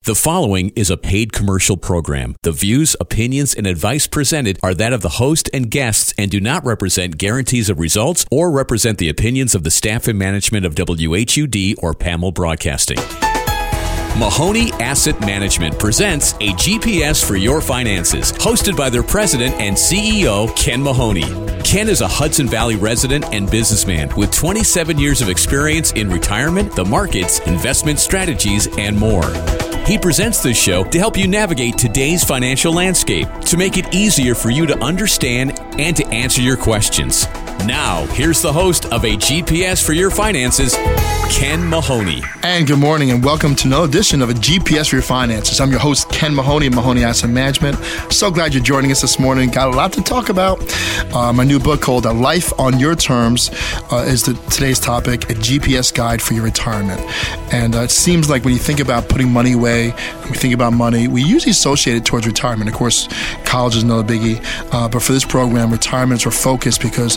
The following is a paid commercial program. The views, opinions, and advice presented are that of the host and guests and do not represent guarantees of results or represent the opinions of the staff and management of WHUD or PAML Broadcasting. Mahoney Asset Management presents a GPS for your finances, hosted by their president and CEO, Ken Mahoney. Ken is a Hudson Valley resident and businessman with 27 years of experience in retirement, the markets, investment strategies, and more. He presents this show to help you navigate today's financial landscape, to make it easier for you to understand and to answer your questions. Now, here's the host of A GPS for Your Finances, Ken Mahoney. And good morning and welcome to another edition of A GPS for Your Finances. I'm your host, Ken Mahoney of Mahoney Asset Management. So glad you're joining us this morning. Got a lot to talk about. My new book called A Life on Your Terms is today's topic, a GPS guide for your retirement. And it seems like when you think about putting money away, when we think about money, we usually associate it towards retirement. Of course, college is another biggie. But for this program, retirements are focused because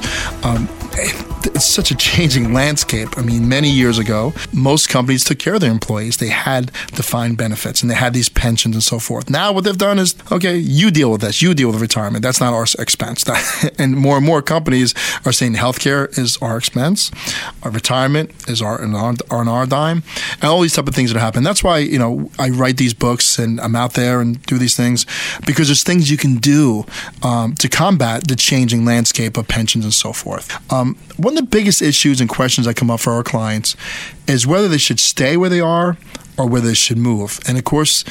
it's such a changing landscape. I mean, many years ago, most companies took care of their employees. They had defined benefits and they had these pensions and so forth. Now what they've done is, okay, you deal with this. You deal with retirement. That's not our expense. And more companies are saying healthcare is our expense. Our retirement is on our dime. And all these type of things that happen. That's why, I write these books and I'm out there and do these things because there's things you can do to combat the changing landscape of pensions and so forth. One of the biggest issues and questions that come up for our clients is whether they should stay where they are or whether they should move. And of course,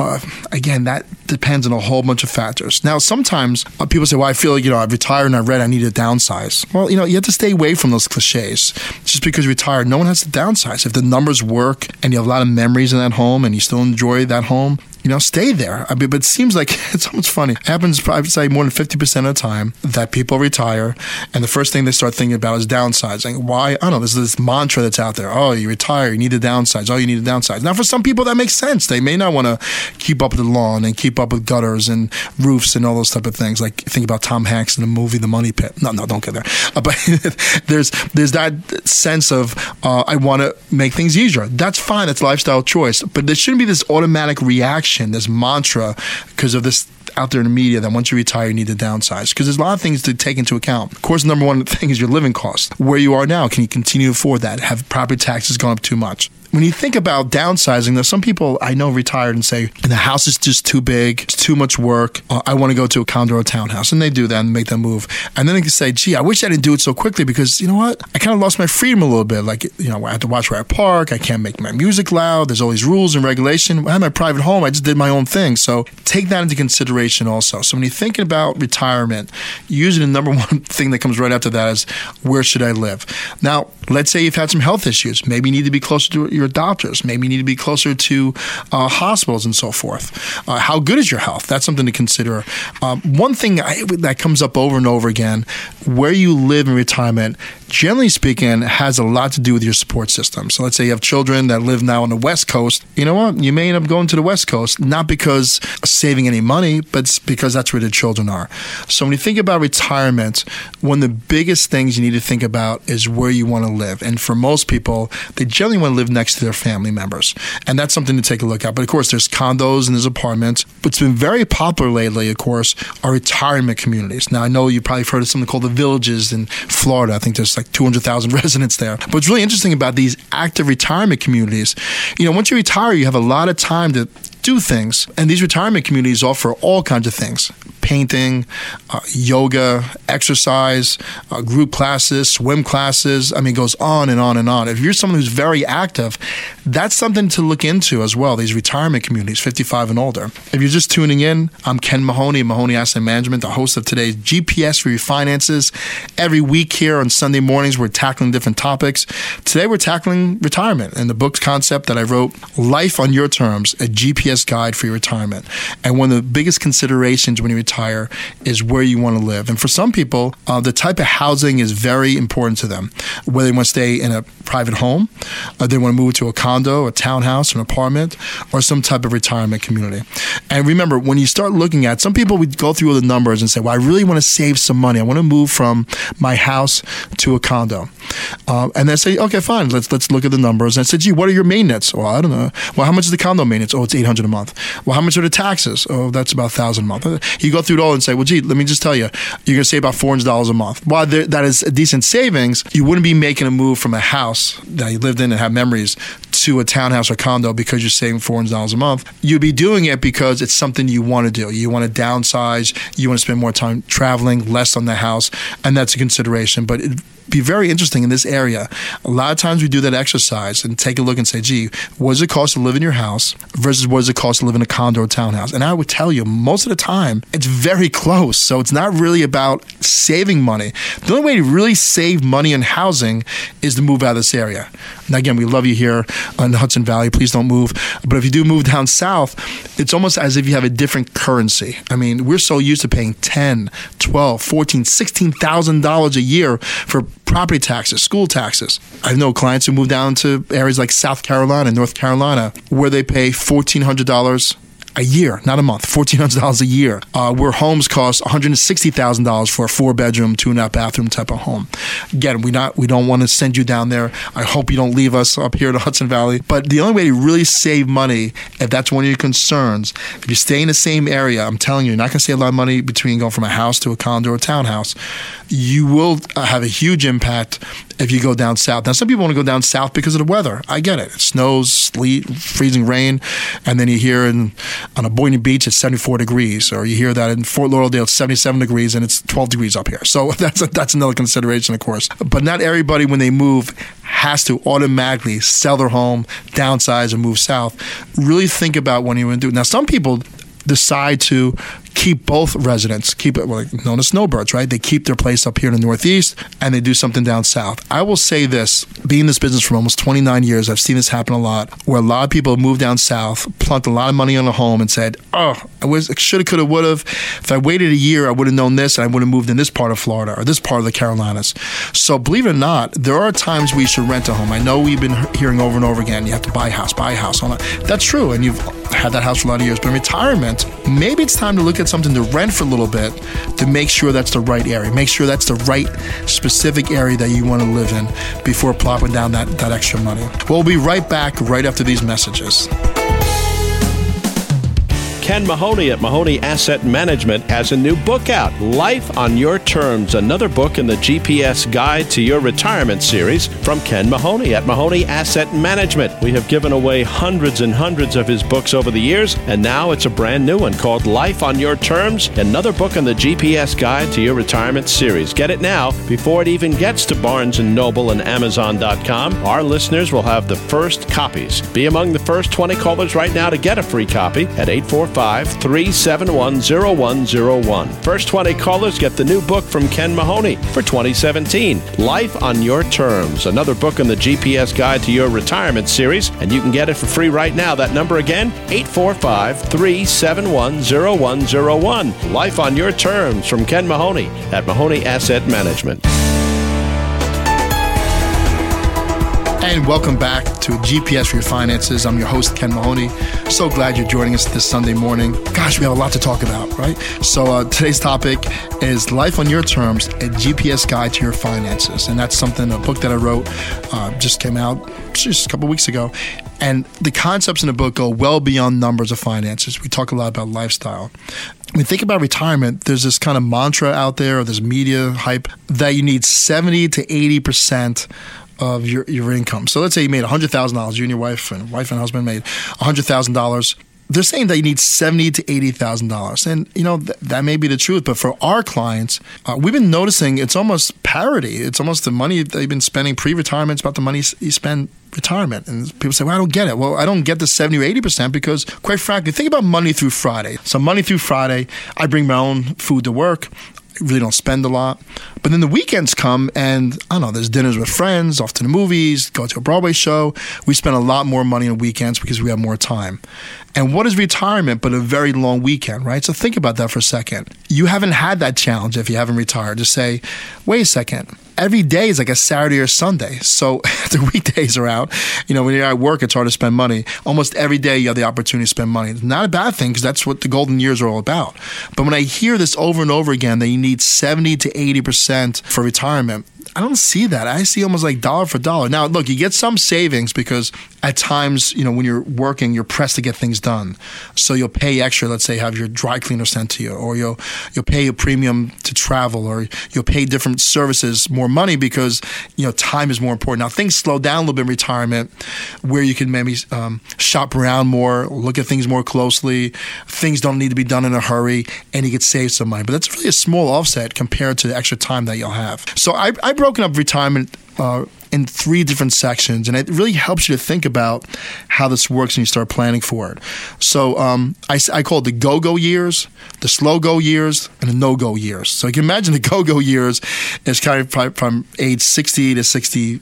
again, that depends on a whole bunch of factors. Now, sometimes people say, well, I feel like, I've retired and I've read I need to downsize. Well, you have to stay away from those cliches. Just because you're retired, no one has to downsize. If the numbers work and you have a lot of memories in that home and you still enjoy that home, stay there. I mean, but it seems like it's almost funny. It happens, I would say, more than 50% of the time that people retire, and the first thing they start thinking about is downsizing. Why? I don't know. There's this mantra that's out there. Oh, you retire, you need to downsize. Oh, you need to downsize. Now, for some people, that makes sense. They may not want to keep up with the lawn and keep up with gutters and roofs and all those type of things. Like, think about Tom Hanks in the movie The Money Pit. No, don't get there. But there's that sense of, I want to make things easier. That's fine. That's a lifestyle choice. But there shouldn't be this automatic reaction, this mantra, because of this out there in the media that once you retire, you need to downsize. Because there's a lot of things to take into account. Of course, the number one thing is your living cost. Where you are now, can you continue to afford that? Have property taxes gone up too much? When you think about downsizing, there's some people I know retired and say, the house is just too big, it's too much work, I want to go to a condo or a townhouse. And they do that and make that move. And then they can say, gee, I wish I didn't do it so quickly because, you know what? I kind of lost my freedom a little bit. Like, I have to watch where I park, I can't make my music loud, there's all these rules and regulation. I have my private home, I just did my own thing. So take that into consideration also. So when you're thinking about retirement, usually the number one thing that comes right after that is, where should I live? Now, let's say you've had some health issues. Maybe you need to be closer to your doctors. Maybe you need to be closer to hospitals and so forth. How good is your health? That's something to consider. One thing that comes up over and over again, where you live in retirement, generally speaking, has a lot to do with your support system. So let's say you have children that live now on the West Coast. You know what? You may end up going to the West Coast, not because saving any money, but because that's where the children are. So when you think about retirement, one of the biggest things you need to think about is where you want to live. And for most people, they generally want to live next to their family members. And that's something to take a look at. But of course, there's condos and there's apartments. What's been very popular lately, of course, are retirement communities. Now, I know you probably have heard of something called the Villages in Florida. I think there's like 200,000 residents there. But what's really interesting about these active retirement communities, once you retire, you have a lot of time to do things. And these retirement communities offer all kinds of things. Painting, yoga, exercise, group classes, swim classes. I mean, it goes on and on and on. If you're someone who's very active, that's something to look into as well, these retirement communities, 55 and older. If you're just tuning in, I'm Ken Mahoney of Mahoney Asset Management, the host of today's GPS for Your Finances. Every week here on Sunday mornings, we're tackling different topics. Today, we're tackling retirement and the book's concept that I wrote, Life on Your Terms, a GPS guide for your retirement. And one of the biggest considerations when you retire retire is where you want to live. And for some people, the type of housing is very important to them. Whether they want to stay in a private home, or they want to move to a condo, a townhouse, an apartment, or some type of retirement community. And remember, when you start looking at, some people would go through all the numbers and say, well, I really want to save some money. I want to move from my house to a condo. And they say, okay, fine, let's look at the numbers. And I said, gee, what are your maintenance? Well, I don't know. Well, how much is the condo maintenance? Oh, it's $800 a month. Well, how much are the taxes? Oh, that's about $1,000 a month. You go through it all and say, well, gee, let me just tell you, you're going to save about $400 a month. While that is a decent savings, you wouldn't be making a move from a house that you lived in and have memories to a townhouse or condo because you're saving $400 a month. You'd be doing it because it's something you want to do. You want to downsize. You want to spend more time traveling, less on the house, and that's a consideration. But it'd be very interesting in this area. A lot of times we do that exercise and take a look and say, gee, what does it cost to live in your house versus what does it cost to live in a condo or townhouse? And I would tell you, most of the time, it's very close. So it's not really about saving money. The only way to really save money in housing is to move out of this area. Now, again, we love you here in the Hudson Valley. Please don't move. But if you do move down south, it's almost as if you have a different currency. I mean, we're so used to paying $10,000, $12,000, $14,000, $16,000 a year for property taxes, school taxes. I know clients who move down to areas like South Carolina, North Carolina, where they pay $1,400 a year, not a month, $1,400 a year, where homes cost $160,000 for a 4-bedroom, 2.5 bathroom type of home. Again, we don't want to send you down there. I hope you don't leave us up here in the Hudson Valley. But the only way to really save money, if that's one of your concerns, if you stay in the same area, I'm telling you, you're not going to save a lot of money between going from a house to a condo or a townhouse. You will have a huge impact if you go down south. Now, some people want to go down south because of the weather. I get it. It snows, sleet, freezing rain, and then you hear on a Boynton Beach it's 74 degrees, or you hear that in Fort Lauderdale it's 77 degrees and it's 12 degrees up here. So that's another consideration, of course. But not everybody, when they move, has to automatically sell their home, downsize, and move south. Really think about what you want to do. Now, some people decide to keep both residents, keep it known as snowbirds, right? They keep their place up here in the Northeast and they do something down south. I will say this, being in this business for almost 29 years, I've seen this happen a lot, where a lot of people have moved down south, plunked a lot of money on a home and said, oh, I shoulda, coulda, would have. If I waited a year, I would have known this and I would have moved in this part of Florida or this part of the Carolinas. So believe it or not, there are times we should rent a home. I know we've been hearing over and over again, you have to buy a house. That's true, and you've had that house for a lot of years. But in retirement, maybe it's time to look at something to rent for a little bit to make sure that's the right area. Make sure that's the right specific area that you want to live in before plopping down that extra money. We'll be right back right after these messages. Ken Mahoney at Mahoney Asset Management has a new book out, Life on Your Terms, another book in the GPS Guide to Your Retirement series from Ken Mahoney at Mahoney Asset Management. We have given away hundreds and hundreds of his books over the years, and now it's a brand new one called Life on Your Terms, another book in the GPS Guide to Your Retirement series. Get it now before it even gets to Barnes & Noble and Amazon.com. Our listeners will have the first copies. Be among the first 20 callers right now to get a free copy at 845-371-0101. First 20 callers get the new book from Ken Mahoney for 2017, Life on Your Terms, another book in the GPS Guide to Your Retirement series, and you can get it for free right now. That number again, 845-371-0101. Life on Your Terms from Ken Mahoney at Mahoney Asset Management. And welcome back to GPS for Your Finances. I'm your host, Ken Mahoney. So glad you're joining us this Sunday morning. Gosh, we have a lot to talk about, right? So today's topic is Life on Your Terms, a GPS Guide to Your Finances. And that's something, a book that I wrote, just came out just a couple weeks ago. And the concepts in the book go well beyond numbers of finances. We talk a lot about lifestyle. When you think about retirement, there's this kind of mantra out there, or this media hype, that you need 70 to 80% of your income. So let's say you made $100,000. You and your wife and husband made $100,000. They're saying that you need $70,000 to $80,000. And, that may be the truth. But for our clients, we've been noticing it's almost parity. It's almost the money they've been spending pre-retirement. It's about the money you spend retirement. And people say, well, I don't get it. Well, I don't get the 70 or 80% because, quite frankly, think about Monday through Friday. So Monday through Friday, I bring my own food to work. Really don't spend a lot. But then the weekends come and, I don't know, there's dinners with friends, off to the movies, go to a Broadway show. We spend a lot more money on weekends because we have more time. And what is retirement but a very long weekend, right? So think about that for a second. You haven't had that challenge if you haven't retired to say, wait a second, every day is like a Saturday or Sunday. So the weekdays are out. When you're at work, it's hard to spend money. Almost every day you have the opportunity to spend money. It's not a bad thing because that's what the golden years are all about. But when I hear this over and over again that you need 70 to 80% for retirement, I don't see that. I see almost like dollar for dollar. Now, look, you get some savings because at times, when you're working, you're pressed to get things done. So you'll pay extra, let's say, have your dry cleaner sent to you, or you'll pay a premium to travel, or you'll pay different services more money because, time is more important. Now, things slow down a little bit in retirement where you can maybe shop around more, look at things more closely. Things don't need to be done in a hurry, and you could save some money. But that's really a small offset compared to the extra time that you'll have. So I've broken up retirement in 3 different sections, and it really helps you to think about how this works when you start planning for it. So I call it the go-go years, the slow-go years, and the no-go years. So you can imagine the go-go years is kind of from age 60 to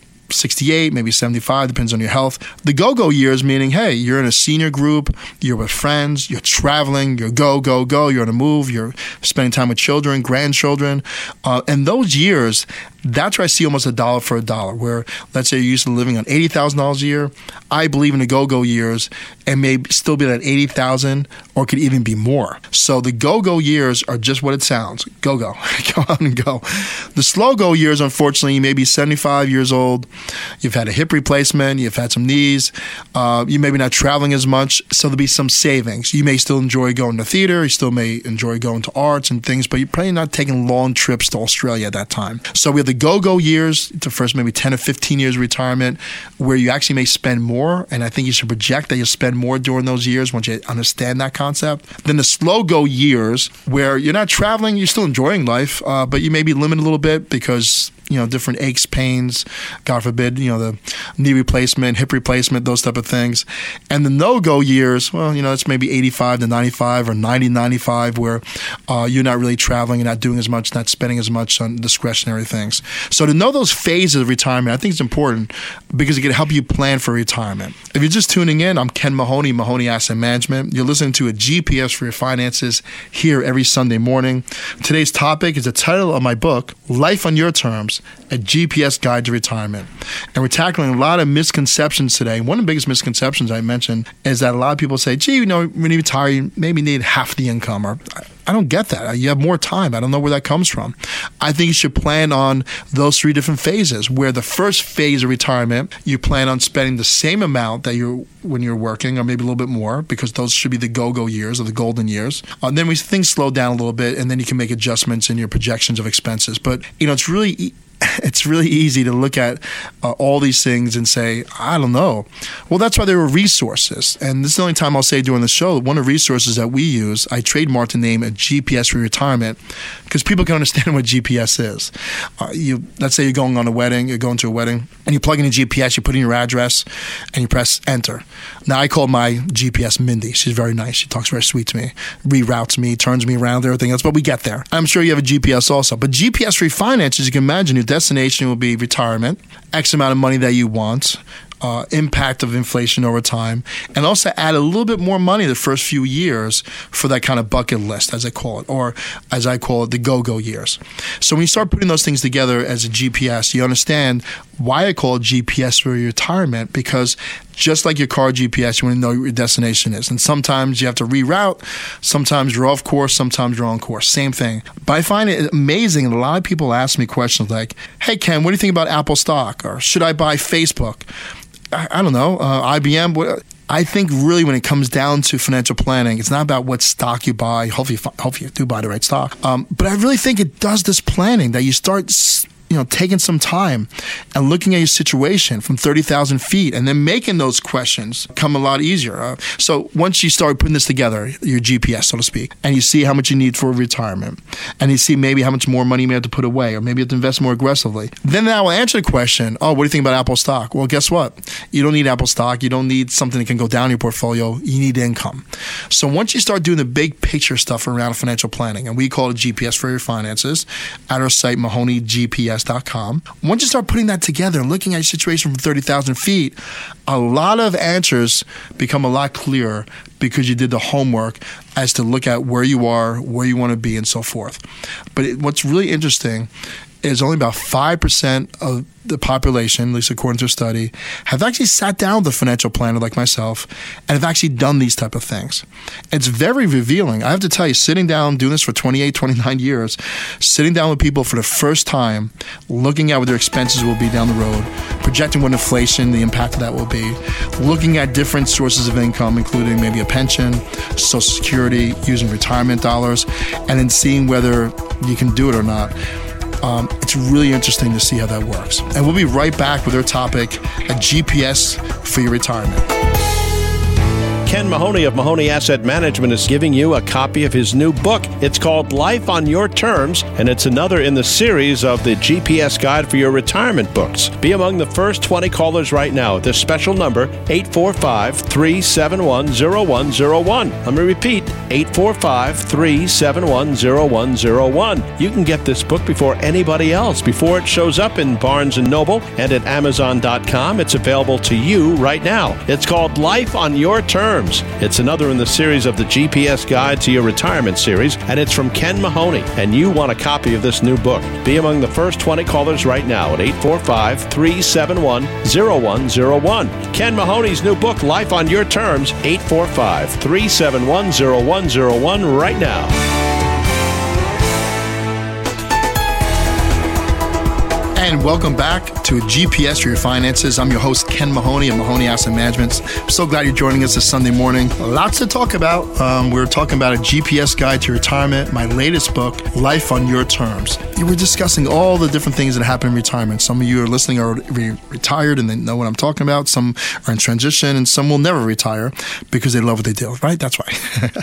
68, maybe 75, depends on your health. The go-go years meaning, hey, you're in a senior group, you're with friends, you're traveling, you're go, you're on a move, you're spending time with children, grandchildren. And those years, that's where I see almost a dollar for a dollar, where let's say you're used to living on $80,000 a year. I believe in the go-go years and may still be at $80,000 or could even be more. So the go-go years are just what it sounds. Go. Go out and go. The slow-go years, unfortunately, you may be 75 years old. You've had a hip replacement. You've had some knees. You may be not traveling as much. So there'll be some savings. You may still enjoy going to theater. You still may enjoy going to arts and things, but you're probably not taking long trips to Australia at that time. So we have the go-go years, the first maybe 10 or 15 years of retirement, where you actually may spend more, and I think you should project that you'll spend more during those years once you understand that concept. Then the slow-go years, where you're not traveling, you're still enjoying life, but you may be limited a little bit because different aches, pains, God forbid, the knee replacement, hip replacement, those type of things. And the no-go years, well, it's maybe 85 to 95 or 90 to 95 where you're not really traveling, you're not doing as much, not spending as much on discretionary things. So to know those phases of retirement, I think it's important because it can help you plan for retirement. If you're just tuning in, I'm Ken Mahoney, Mahoney Asset Management. You're listening to a GPS for your finances here every Sunday morning. Today's topic is the title of my book, Life on Your Terms, a GPS Guide to Retirement. And we're tackling a lot of misconceptions today. One of the biggest misconceptions I mentioned is that a lot of people say, gee, when you retire, you maybe need half the income. Or I don't get that. You have more time. I don't know where that comes from. I think you should plan on those 3 different phases, where the first phase of retirement, you plan on spending the same amount that when you're working, or maybe a little bit more, because those should be the go-go years or the golden years. Then things slow down a little bit, and then you can make adjustments in your projections of expenses. But, it's really easy to look at all these things and say, I don't know. Well, that's why there were resources. And this is the only time I'll say during the show, one of the resources that we use, I trademarked the name a GPS for retirement because people can understand what GPS is. Let's say you're going to a wedding, and you plug in a GPS, you put in your address, and you press enter. Now, I call my GPS Mindy. She's very nice. She talks very sweet to me, reroutes me, turns me around, everything else, but we get there. I'm sure you have a GPS also. But GPS refinance, as you can imagine, your destination will be retirement, X amount of money that you want, impact of inflation over time, and also add a little bit more money the first few years for that kind of bucket list, as I call it, or as I call it, the go-go years. So when you start putting those things together as a GPS, you understand why I call it GPS for your retirement, because just like your car GPS, you want to know what your destination is. And sometimes you have to reroute, sometimes you're off course, sometimes you're on course. Same thing. But I find it amazing, and a lot of people ask me questions like, hey, Ken, what do you think about Apple stock? Or should I buy Facebook? I don't know, IBM. I think really when it comes down to financial planning, it's not about what stock you buy. Hopefully you do buy the right stock. But I really think it does this planning that you start taking some time and looking at your situation from 30,000 feet and then making those questions come a lot easier. So once you start putting this together, your GPS, so to speak, and you see how much you need for retirement, and you see maybe how much more money you may have to put away, or maybe you have to invest more aggressively, then that will answer the question, what do you think about Apple stock? Well, guess what? You don't need Apple stock. You don't need something that can go down in your portfolio. You need income. So once you start doing the big picture stuff around financial planning, and we call it GPS for your finances, at our site, MahoneyGPS.com, gps.com. Once you start putting that together and looking at your situation from 30,000 feet, a lot of answers become a lot clearer because you did the homework as to look at where you are, where you want to be, and so forth. But what's really interesting is only about 5% of the population, at least according to a study, have actually sat down with a financial planner like myself and have actually done these type of things. It's very revealing. I have to tell you, sitting down, doing this for 28, 29 years, sitting down with people for the first time, looking at what their expenses will be down the road, projecting what inflation, the impact of that will be, looking at different sources of income, including maybe a pension, Social Security, using retirement dollars, and then seeing whether you can do it or not. It's really interesting to see how that works. And we'll be right back with our topic, a GPS for your retirement. Ken Mahoney of Mahoney Asset Management is giving you a copy of his new book. It's called Life on Your Terms, and it's another in the series of the GPS Guide for Your Retirement books. Be among the first 20 callers right now at this special number, 845-371-0101. Let me repeat, 845-371-0101. You can get this book before anybody else, before it shows up in Barnes & Noble and at Amazon.com. It's available to you right now. It's called Life on Your Terms. It's another in the series of the GPS Guide to Your Retirement series, and it's from Ken Mahoney, and you want a copy of this new book. Be among the first 20 callers right now at 845-371-0101. Ken Mahoney's new book, Life on Your Terms, 845-371-0101 right now. And welcome back to GPS for Your Finances. I'm your host, Ken Mahoney of Mahoney Asset Management. I'm so glad you're joining us this Sunday morning. Lots to talk about. We're talking about a GPS guide to retirement, my latest book, Life on Your Terms. We're discussing all the different things that happen in retirement. Some of you are listening are retired and they know what I'm talking about. Some are in transition and some will never retire because they love what they do, right? That's why.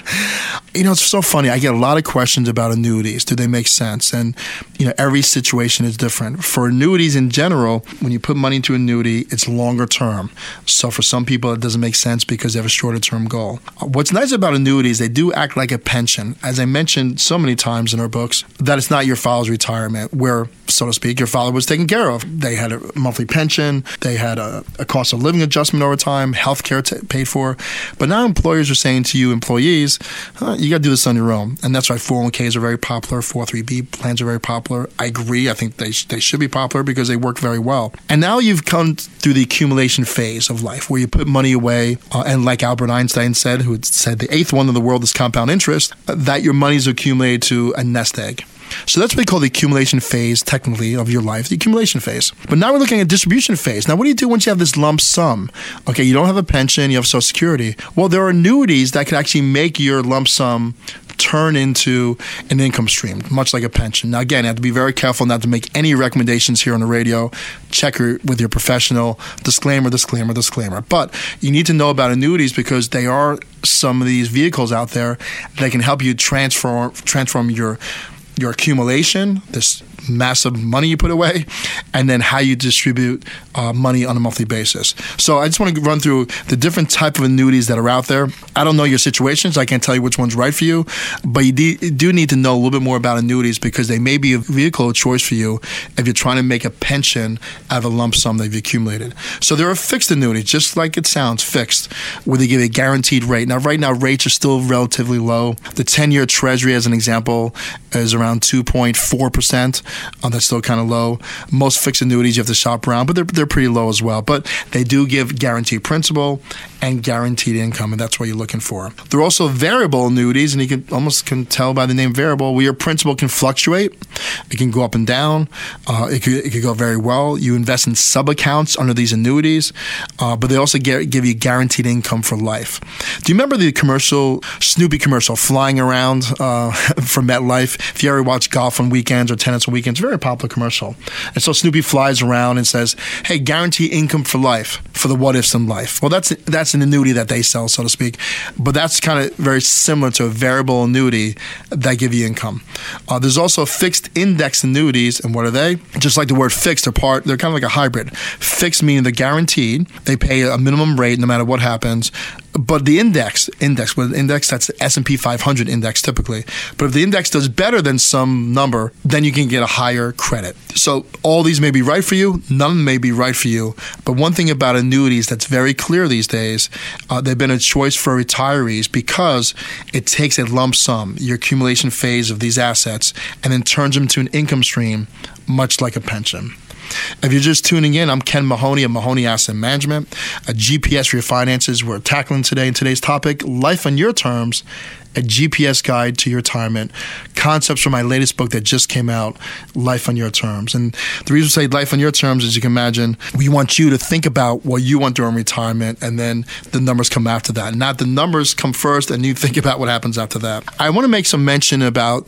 It's so funny. I get a lot of questions about annuities. Do they make sense? And, every situation is different. For annuities in general, when you put money into an annuity, it's longer term. So for some people, it doesn't make sense because they have a shorter term goal. What's nice about annuities, they do act like a pension. As I mentioned so many times in our books, that it's not your father's retirement where, so to speak, your father was taken care of. They had a monthly pension. They had a cost of living adjustment over time, health care paid for. But now employers are saying to you, employees, you got to do this on your own. And that's why 401ks are very popular. 403b plans are very popular. I agree. I think they should be popular because they work very well. And now you've come through the accumulation phase of life where you put money away. And like Albert Einstein said, who said the eighth one in the world is compound interest, that your money's accumulated to a nest egg. So that's what we call the accumulation phase, technically, of your life, the accumulation phase. But now we're looking at distribution phase. Now, what do you do once you have this lump sum? Okay, you don't have a pension, you have Social Security. Well, there are annuities that can actually make your lump sum turn into an income stream, much like a pension. Now, again, you have to be very careful not to make any recommendations here on the radio. Check with your professional. Disclaimer. But you need to know about annuities because they are some of these vehicles out there that can help you transform your accumulation, this massive money you put away, and then how you distribute money on a monthly basis. So I just want to run through the different type of annuities that are out there. I don't know your situation, so I can't tell you which one's right for you, but you do need to know a little bit more about annuities because they may be a vehicle of choice for you if you're trying to make a pension out of a lump sum that you've accumulated. So there are fixed annuities, just like it sounds, fixed, where they give a guaranteed rate. Now, right now, rates are still relatively low. The 10-year Treasury, as an example, is around 2.4%. That's still kind of low. Most fixed annuities you have to shop around, but they're pretty low as well. But they do give guaranteed principal and guaranteed income, and that's what you're looking for. There are also variable annuities, and you can almost tell by the name variable, where your principal can fluctuate. It can go up and down. It could go very well. You invest in sub-accounts under these annuities, but they also give you guaranteed income for life. Do you remember the Snoopy commercial, flying around for MetLife? If you ever watch golf on weekends or tennis on weekends, very popular commercial. And so Snoopy flies around and says, hey, guarantee income for life, for the what ifs in life. Well, that's an annuity that they sell, so to speak. But that's kind of very similar to a variable annuity that give you income. There's also fixed index annuities, and what are they? Just like the word fixed, they're kind of like a hybrid. Fixed meaning they're guaranteed. They pay a minimum rate no matter what happens. But the index, that's the S&P 500 index typically. But if the index does better than some number, then you can get a higher credit. So all these may be right for you, none of them may be right for you. But one thing about annuities that's very clear these days, they've been a choice for retirees because it takes a lump sum, your accumulation phase of these assets, and then turns them to an income stream, much like a pension. If you're just tuning in, I'm Ken Mahoney of Mahoney Asset Management, a GPS for your finances. We're tackling today in today's topic, life on your terms, a GPS guide to your retirement, concepts from my latest book that just came out, Life on Your Terms. And the reason we say life on your terms, as you can imagine, we want you to think about what you want during retirement, and then the numbers come after that. Not the numbers come first, and you think about what happens after that. I want to make some mention about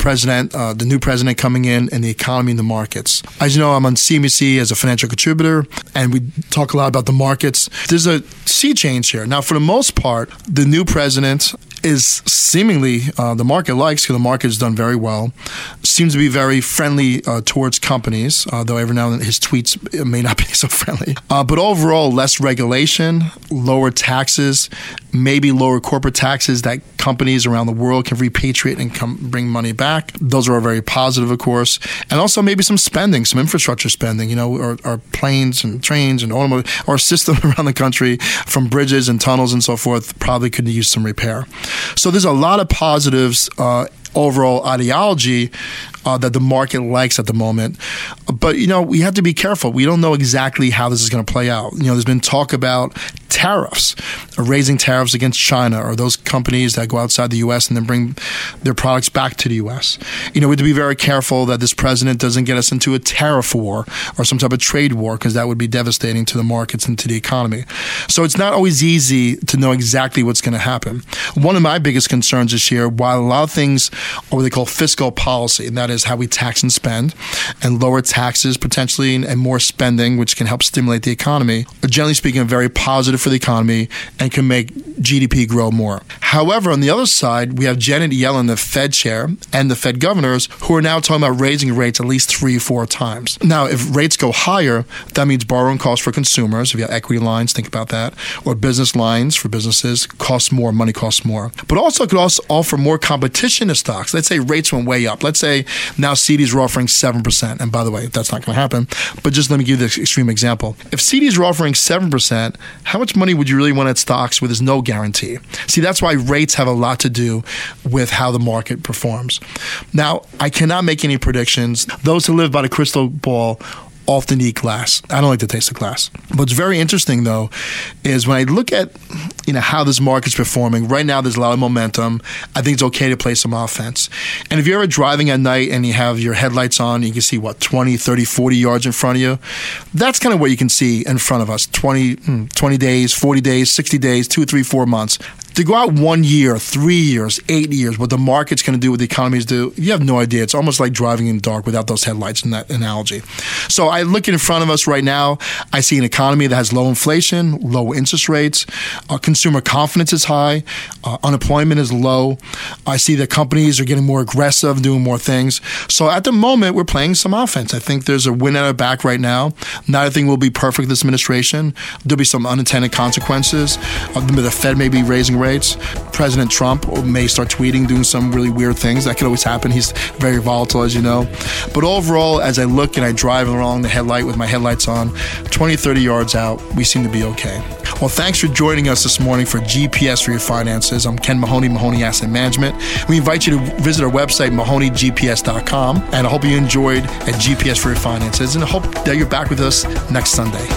the new president coming in, and the economy and the markets. As you know, I'm on CNBC as a financial contributor, and we talk a lot about the markets. There's a sea change here. Now, for the most part, the new president is seemingly the market likes, because the market has done very well, seems to be very friendly towards companies, though every now and then his tweets may not be so friendly. But overall, less regulation, lower taxes, maybe lower corporate taxes that companies around the world can repatriate and bring money back. Those are very positive, of course. And also maybe some spending, some infrastructure spending, our planes and trains and automobiles, our system around the country from bridges and tunnels and so forth probably could use some repair. So there's a lot of positives overall ideology that the market likes at the moment. But, we have to be careful. We don't know exactly how this is going to play out. There's been talk about tariffs, raising tariffs against China or those companies that go outside the U.S. and then bring their products back to the U.S. We have to be very careful that this president doesn't get us into a tariff war or some type of trade war, because that would be devastating to the markets and to the economy. So it's not always easy to know exactly what's going to happen. One of my biggest concerns this year, while a lot of things are what they call fiscal policy, and that is how we tax and spend, and lower taxes potentially and more spending, which can help stimulate the economy, are generally speaking very positive for the economy and can make GDP grow more. However, on the other side, we have Janet Yellen, the Fed chair, and the Fed governors, who are now talking about raising rates at least 3 or 4 times. Now, if rates go higher, that means borrowing costs for consumers. If you have equity lines, think about that. Or business lines for businesses costs more, money costs more. But also it could also offer more competition to stocks. Let's say rates went way up. Let's say now CDs are offering 7%. And by the way, that's not going to happen. But just let me give you this extreme example. If CDs are offering 7%, how much money would you really want at stocks where there's no guarantee? See, that's why rates have a lot to do with how the market performs. Now, I cannot make any predictions. Those who live by the crystal ball often eat glass. I don't like the taste of glass. What's very interesting, though, is when I look at how this market's performing, right now there's a lot of momentum. I think it's okay to play some offense. And if you're ever driving at night and you have your headlights on, you can see, 20, 30, 40 yards in front of you. That's kind of what you can see in front of us, 20 days, 40 days, 60 days, 2, 3, 4 months. To go out 1 year, 3 years, 8 years, what the market's going to do, what the economies do, you have no idea. It's almost like driving in the dark without those headlights in that analogy. So I look in front of us right now, I see an economy that has low inflation, low interest rates, consumer confidence is high, unemployment is low. I see that companies are getting more aggressive, doing more things. So at the moment, we're playing some offense. I think there's a win at our back right now. Not everything will be perfect this administration. There'll be some unintended consequences. The Fed may be raising rates. President Trump may start tweeting, doing some really weird things. That could always happen. He's very volatile, as you know. But overall, as I look and I drive along the headlight with my headlights on, 20, 30 yards out, we seem to be okay. Well, thanks for joining us this morning for GPS for your finances. I'm Ken Mahoney, Mahoney Asset Management. We invite you to visit our website, MahoneyGPS.com, and I hope you enjoyed a GPS for your finances, and I hope that you're back with us next Sunday.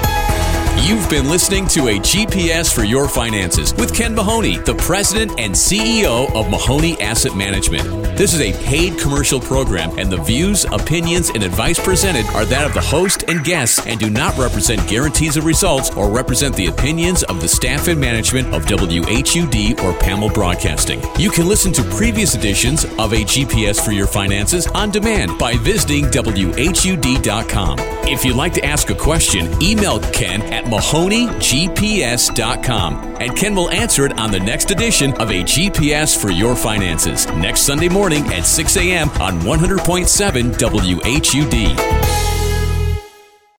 You've been listening to a GPS for your finances with Ken Mahoney, the president and CEO of Mahoney Asset Management. This is a paid commercial program, and the views, opinions, and advice presented are that of the host and guests and do not represent guarantees of results or represent the opinions of the staff and management of WHUD or PAML Broadcasting. You can listen to previous editions of a GPS for your finances on demand by visiting WHUD.com. If you'd like to ask a question, email Ken at MahoneyGPS.com, and Ken will answer it on the next edition of a GPS for your finances next Sunday morning at 6 a.m. on 100.7 WHUD.